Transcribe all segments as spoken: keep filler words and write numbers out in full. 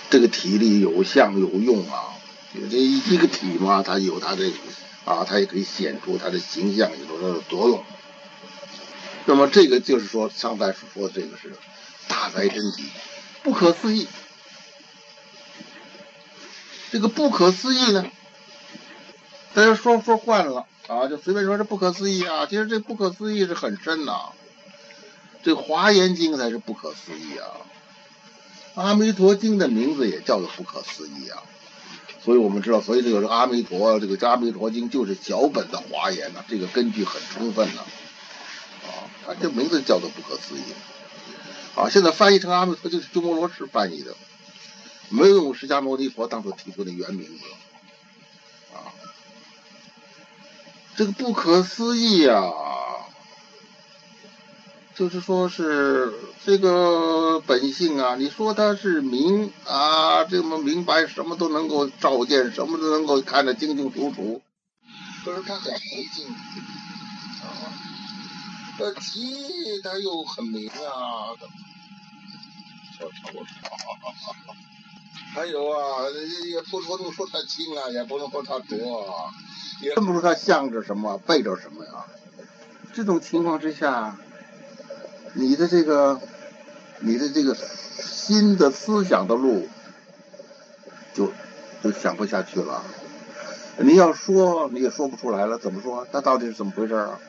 这个体里有相有用啊，这一个体嘛，它有它的啊，它也可以显出它的形象，有它的作用。那么这个就是说，上代所说的这个是大哉真体，不可思议。这个不可思议呢，大家说说惯了啊，就随便说这不可思议啊。其实这不可思议是很深呐、啊，这《华严经》才是不可思议啊。阿弥陀经的名字也叫做不可思议啊。所以我们知道，所以这个阿弥陀，这个阿弥陀经就是小本的华严呐、啊，这个根据很充分呐、啊。啊，它这名字叫做不可思议。啊，现在翻译成阿弥陀经是鸠摩罗什翻译的，没有用释迦牟尼佛当初提出的原名字。啊，这个不可思议啊，就是说是这个本性啊，你说它是明啊，这么明白，什么都能够照见，什么都能够看得清清楚楚，可是它很不净啊，那极它又很明啊。还有啊，也不能说它轻啊，也不能说它浊啊，也不说它向着什么，背着什么呀。这种情况之下，你的这个，你的这个新的思想的路，就就想不下去了。你要说你也说不出来了，怎么说？它到底是怎么回事啊？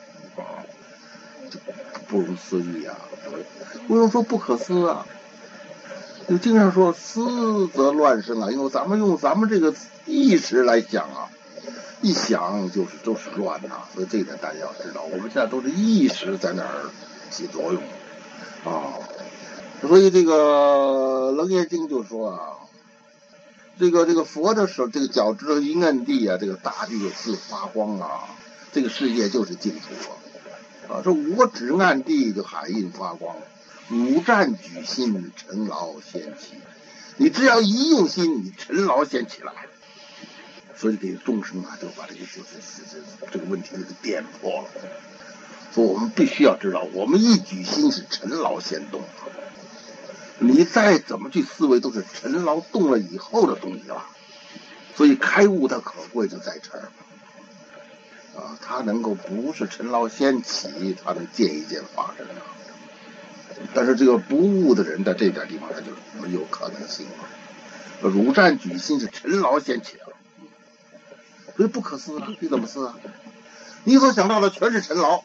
不容思议啊！不用说不可思啊。就经常说思则乱生啊，因为咱们用咱们这个意识来想啊，一想就是都是乱呐、啊，所以这一点大家要知道，我们现在都是意识在那儿起作用啊。所以这个《楞严经》就说啊，这个这个佛的手，这个脚趾头一摁地啊，这个大地就自发光啊，这个世界就是净土啊。啊，这我指按地就海印发光。五战举心，尘劳先起。你只要一用心，你尘劳先起来。所以给众生啊，就把这个就是这个问题给点破了。所以我们必须要知道，我们一举心是尘劳先动。你再怎么去思维，都是尘劳动了以后的东西了。所以开悟的可贵就在这儿啊，他能够不是尘劳先起，他能见一见法身啊。但是这个不悟的人在这点地方他就没有可能性了。汝战举心是尘劳先起了，所以不可思啊！你怎么思啊？你所想到的全是尘劳，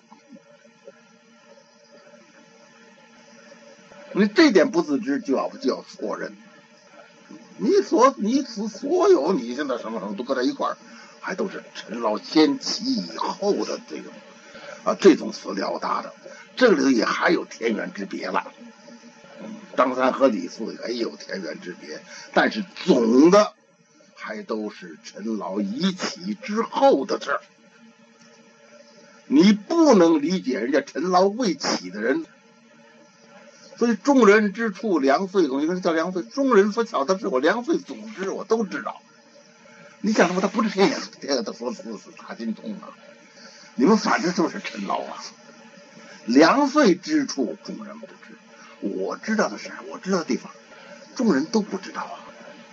你这点不自知就要就要错认。你所你所所有你现在什么什么都搁在一块儿，还都是尘劳先起以后的这个啊这种所了达的。这里头也还有天渊之别了，张三和李四也有天渊之别，但是总的还都是尘劳已起之后的事儿。你不能理解人家尘劳未起的人，所以众人之处良岁，有一个叫良岁，众人所晓得是我良岁总之我都知道。你想说他不是天眼天眼，他说四是大心通啊，你们反正就是尘劳啊。良岁之处，众人不知。我知道的事，我知道的地方，众人都不知道啊。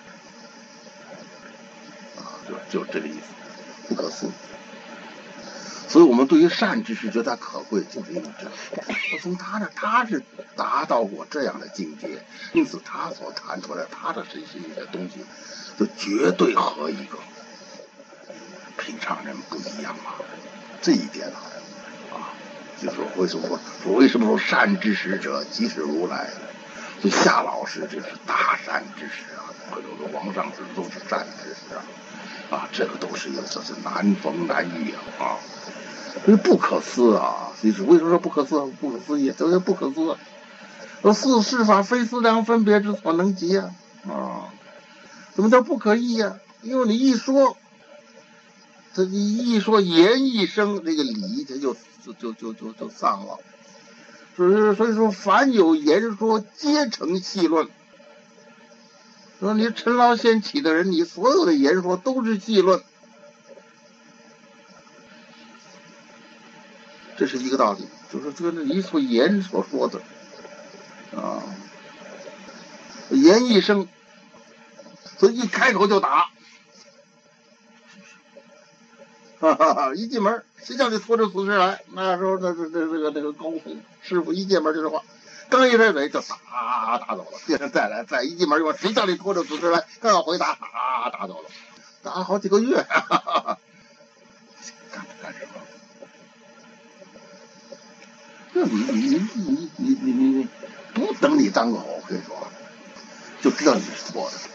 啊，就就这个意思，不可思议。所以我们对于善知识觉得它可贵，就是因为这样。从他那，他是达到过这样的境界，因此他所谈出来他的这些的东西，就绝对和一个平常人不一样啊。这一点啊。就是说，为什么说为什么说善知识者即是如来？所以夏老师这是大善知识啊，或者说王上师都是善知识啊，啊，这个都是有，这是难逢难遇啊，啊，所以不可思啊。所以说为什么说不可思？不可思议，这是不可思。说四事法非思量分别之所能及啊，啊，怎么叫不可议啊？因为你一说，这一说言一声，这个理它就。就就就就就丧了，所以所以说，凡有言说，皆成戏论。说你尘劳先起的人，你所有的言说都是戏论，这是一个道理。就是这个你所言所说的啊，言一声， 所以一开口就打。哈哈哈！一进门，谁叫你拖着死尸来？那时候那这这这个这个高洪师傅一进门就说话，刚一甩嘴就打打走了。第二天再来，再一进门就说谁叫你拖着死尸来？刚要回答，打打走了，打好几个月。哈哈哈！干干什么？那你你你你你你你不等你张口，我跟你说，就知道你是错的。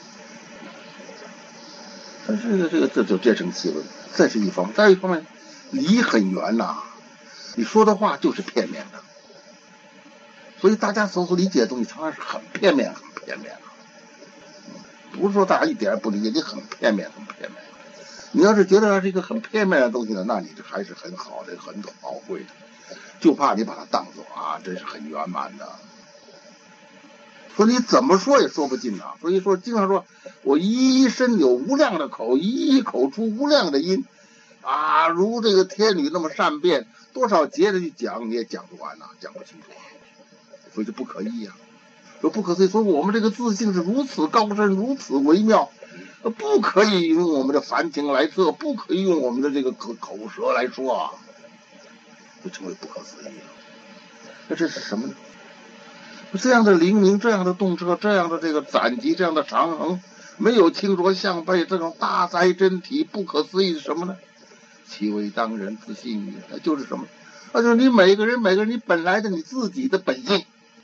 但是这个这个这就变成气论。这是一方面，再一方面，理很圆呐、啊，你说的话就是片面的，所以大家所理解的东西常常是很片面、很片面的。不是说大家一点不理解，你很片面、很片面。你要是觉得它是一个很片面的东西呢，那你这还是很好的、很宝贵的，就怕你把它当作啊，这是很圆满的。说你怎么说也说不尽呐，所以说经常说我一身有无量的口，一口出无量的音，啊，如这个天女那么善变，多少节的去讲你也讲不完呐、啊，讲不清楚，所以就不可议呀、啊，说不可思议。所以我们这个自性是如此高深，如此微妙，不可以用我们的凡情来测，不可以用我们的这个口口舌来说啊，就成为不可思议了。那这是什么呢？这样的灵明，这样的动车，这样的这个攒集，这样的长恒，没有清浊相悖，这种大哉真体，不可思议是什么呢？其为当人自信也，那就是什么？那就是你每个人，每个人你本来的你自己的本性，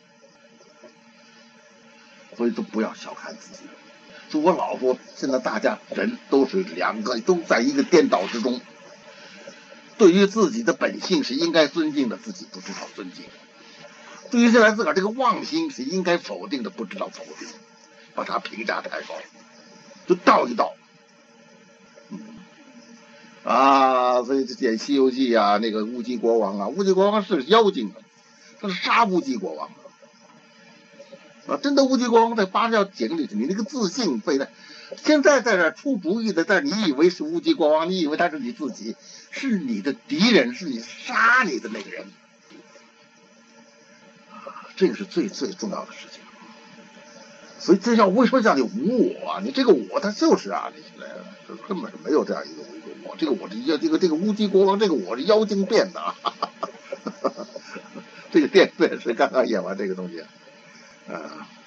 所以都不要小看自己。就我老说，现在大家人都是两个，都在一个颠倒之中。对于自己的本性是应该尊敬的，自己不知道尊敬。对于现在自个儿这个妄心是应该否定的，不知道否定，把它评价太高，就倒一倒。嗯、啊，所以这演《西游记》啊，那个乌鸡国王啊，乌鸡国王是妖精啊，他是杀乌鸡国王的啊，真的乌鸡国王在八十要井里去，你那个自信非的，现在在这出主意的，但你以为是乌鸡国王，你以为他是你自己，是你的敌人，是你杀你的那个人。这个是最最重要的事情，所以这叫为什么叫你无我啊？你这个我，它就是啊，你现在根本是没有这样一个一个我，这个我这这个这个乌鸡国王，这个我是妖精变的，哈哈哈哈这个电视是刚刚演完这个东西，啊、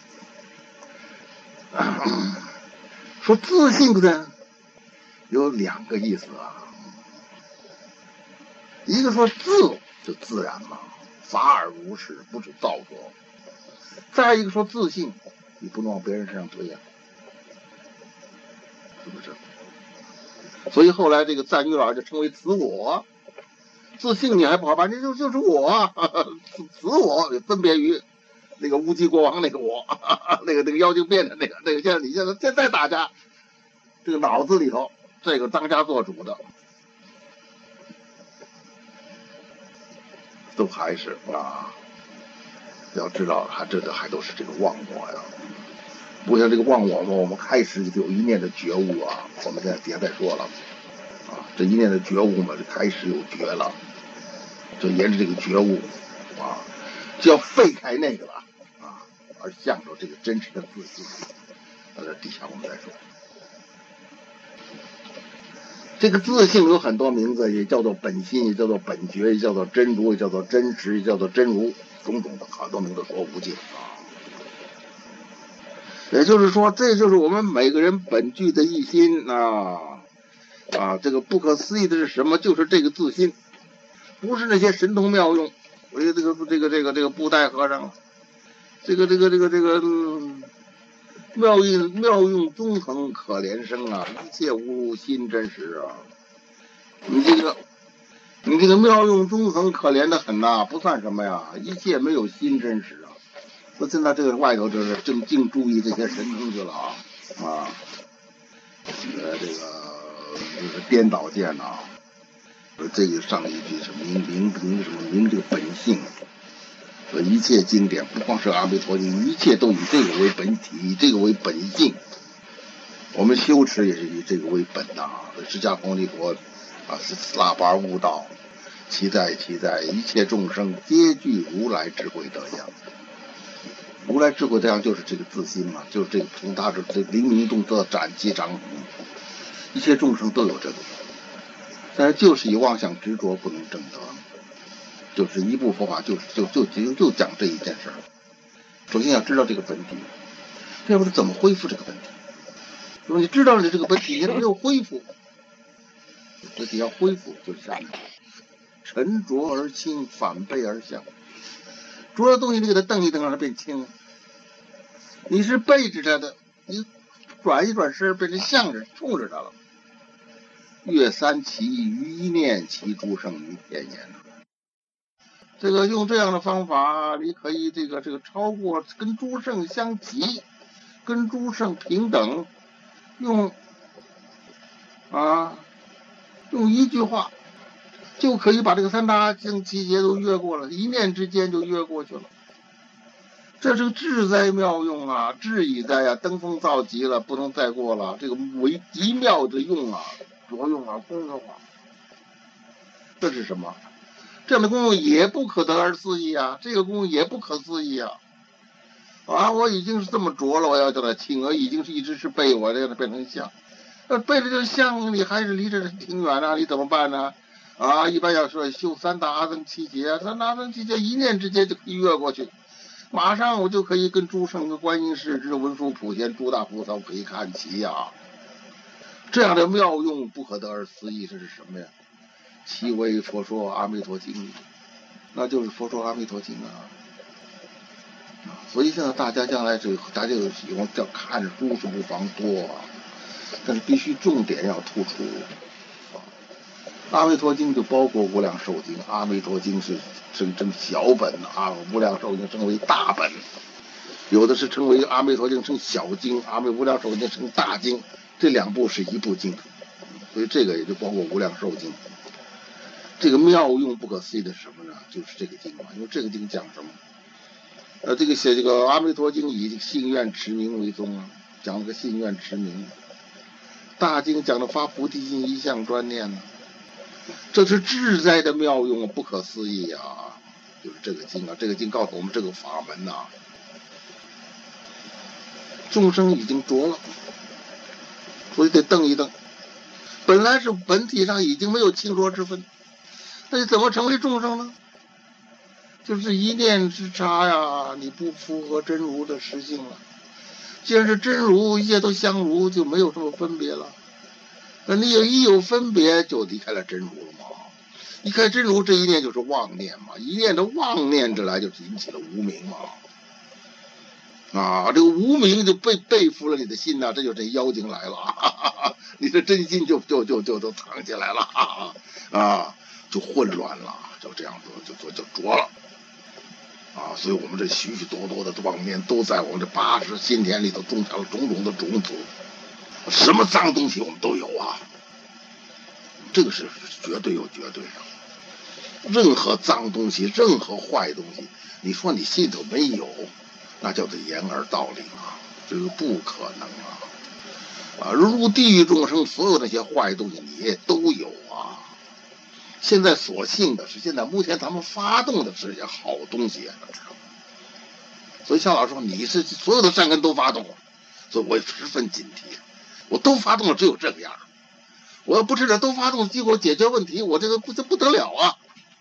呃，说自信呢有两个意思啊，一个说自就自然嘛。法尔如是，不是造作。再一个说自信，你不能往别人身上推呀、啊，是不是？所以后来这个赞玉老就称为自我，自信你还不好吧？这就就是我、啊，自我分别于那个乌鸡国王那个我，那个那个妖精变的那个那个，现在你现在现在大家这个脑子里头这个当家做主的。都还是啊，要知道，还这个还都是这个忘我呀。不像这个忘我嘛，我们开始就有一念的觉悟啊。我们现在别再说了啊，这一念的觉悟嘛，就开始有觉了，就沿着这个觉悟啊，就要废开那个了啊，而向着这个真实的自信。到这底下我们再说。这个自性有很多名字，也叫做本心，也叫做本觉，也叫做真如，也叫做真实，也叫做真如，种种的好多名字说无尽啊。也就是说，这就是我们每个人本具的一心啊啊！这个不可思议的是什么？就是这个自心，不是那些神通妙用。我这个这个这个这个这个布袋和尚，这个这个这个这个。嗯妙用妙用纵横可怜生啊，一切无如心真实啊！你这个你这个妙用纵横可怜的很呐、啊，不算什么呀，一切没有心真实啊！那现在这个外头就是正净注意这些神通去了啊啊！呃，这个这个颠倒见呐、啊，这个上一句是明明明什么明这个本性。一切经典不光是阿弥陀经，一切都以这个为本体，以这个为本性。我们修持也是以这个为本呐、啊。释迦牟尼佛啊是喇叭悟道，其在其在，一切众生皆具如来智慧德相。 如来智慧这样就是这个自心嘛，就是这个从他这这灵明动则展其长明，一切众生都有这个，但是就是以妄想执着不能证得，就是一部佛法就是就就就就讲这一件事儿。首先要知道这个本体，要不是怎么恢复这个本体？如果你知道了这个本体，你没有恢复，本体要恢复就是下面沉浊而轻，反背而向。浊的东西你给它蹬一蹬，让它变轻。你是背着它的，你转一转身，变成向着冲着它了。月三其于一念，其诸圣于天言。这个用这样的方法，你可以这个这个超过跟诸圣相齐，跟诸圣平等，用啊用一句话就可以把这个三大经七劫都越过了，一念之间就越过去了。这是智哉妙用啊，智以哉啊，登峰造极了，不能再过了。这个为极妙的用啊，着用啊，功德法，这是什么？这样的功用也不可得而思议啊，这个功用也不可思议啊！啊，我已经是这么浊了，我要叫它轻，我已经是一直是背，我让它变成像。那背了这个像，你还是离这挺远啊，你怎么办呢？啊，一般要说修三大阿僧祇劫，三大阿僧祇劫一念之间就可以越过去，马上我就可以跟诸圣、跟观音、世智、文殊、普贤、诸大菩萨可以看齐呀、啊。这样的妙用不可得而思议，这是什么呀？其为佛说阿弥陀经，那就是佛说阿弥陀经啊。所以现在大家将来这个大家有喜欢叫看书是不妨多啊，但是必须重点要突出。阿弥陀经就包括无量寿经，阿弥陀经是称称小本啊，无量寿经称为大本，有的是称为阿弥陀经称小经，阿弥无量寿经称大经，这两部是一部经，所以这个也就包括无量寿经。这个妙用不可思议的是什么呢？就是这个经嘛，因为这个经讲什么？呃，这个写这个阿弥陀经以信愿持名为宗啊，讲了个信愿持名。大经讲的发菩提心一向专念呢，这是至哉的妙用，不可思议啊！就是这个经啊，这个经告诉我们这个法门呐、啊，众生已经着了，所以得蹬一蹬。本来是本体上已经没有清浊之分，那你怎么成为众生呢？就是一念之差呀，你不符合真如的实性了。既然是真如，一切都相如，就没有什么分别了。那你有一有分别，就离开了真如了嘛。离开真如这一念就是妄念嘛，一念的妄念之来，就引起了无明嘛。啊，这个无明就被背负了你的心呐、啊，这就这妖精来了，哈哈哈，你的真心就就就就都藏起来了，哈哈啊，就混乱了，就这样子就就就浊了。啊，所以我们这许许多多的妄念都在我们这八十心田里头种下了种种的种子，什么脏东西我们都有啊，这个是绝对有绝对的。任何脏东西，任何坏东西，你说你心里头没有，那叫做掩耳盗铃啊，这个不可能啊！啊，入地狱众生所有那些坏东西你也都有啊。现在所幸的是，现在目前咱们发动的是些好东西啊，知道吗？所以肖老师说你是所有的善根都发动了，所以我也十分警惕。我都发动了，只有这个样。我要不是这都发动，结果解决问题，我这个不这不得了啊！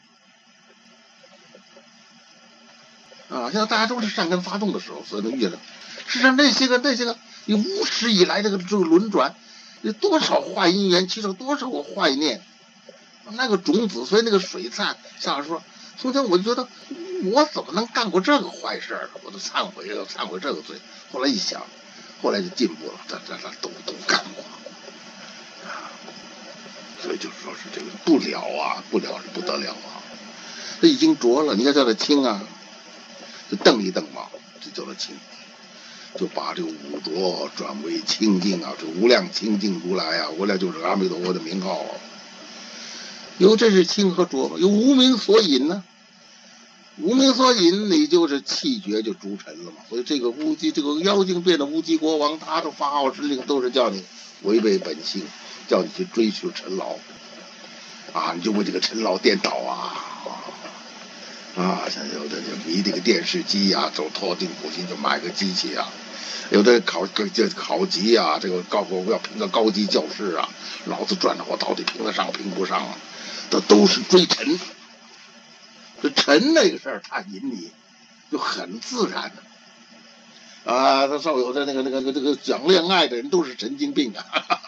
啊，现在大家都是善根发动的时候，所以能遇见的。实际上那些个那些个，你无始以来这个这个轮转，有多少坏因缘，其实多少个坏念。那个种子，所以那个水灿像说，从前我就觉得我怎么能干过这个坏事呢？我都忏悔了，忏悔这个罪。后来一想，后来就进步了，这这这都都干过啊。所以就是说是这个不了啊，不了是不得了啊。这已经浊了，你要叫它清啊，就蹬一蹬嘛，就叫它清，就把这个污浊转为清净啊，这无量清净如来啊，无量就是阿弥陀佛的名号啊。由这是清和浊嘛，由无明所引呢，无明所引，你就是气绝就逐尘了嘛。所以这个乌鸡，这个妖精变的乌鸡国王，他的发号施令都是叫你违背本性，叫你去追求尘劳啊，你就为这个尘劳颠倒啊啊，像有的就迷这个电视机啊，走拖进补习就买个机器啊，有的考这考级啊，这个高考要评个高级教师啊，老子转着我到底评得上评不上啊，这都是追陈。这陈那个事儿，他引你就很自然的啊。他少有的那个那个那个这个讲恋爱的人都是神经病啊，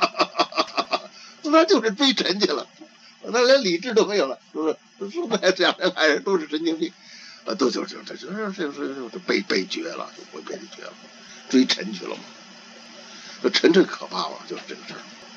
他就是追陈去了，他连理智都没有了，是不是？是不是讲恋爱人都是神经病？啊，都就就这就是就是就是被被绝了，就会被绝了，追陈去了嘛。这陈这可怕了，就是这个事儿。